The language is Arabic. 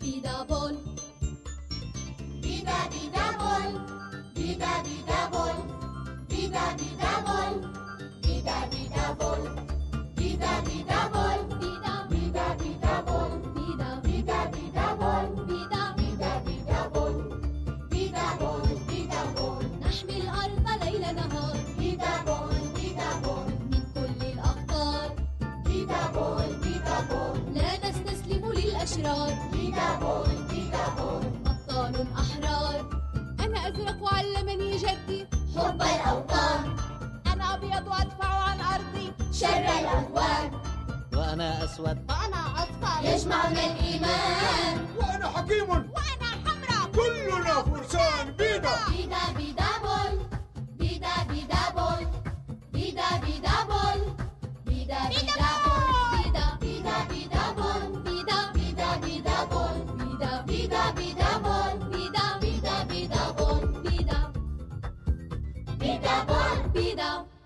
بيدا بول. بيدا بيدا بول. بيدا بيدا بول. بيدا بيدا بول. بيدا بيدا بول. بيدا بيدا بول. بيدا بيدا بيدا بول. بيدا بيدا بيدا بول. بيدا بيدا بيدا بول. بيدا بول. بيدا بول. نحمي الأرض ليل نهار. بيدا بول. بيدا بول. من كل الأخطار. بيدا بول. بيدا بول. لا نستسلم للأشرار. بيدا بول. بيدا بول. أبطال أحرار. أنا أزرق وعلمني جدي حب الأوطان. أنا أبيض وأدفع عن أرضي شر العدوان. وأنا أسود وأنا أصفر يجمعنا الإيمان. وأنا حكيم وأنا حمراء كلنا فرسان بيدا. بيدا بيدا بول. بيدا بيدا بول. بيدا بيدا بول. بيدا بيدا بول. بيدا بيدا بيدا بول. بيدا بيدا بيدا بول. بيدا بيدا بيدا بول. بيدا بيدا بيدا بول. بيدا بيدا بول. بيدا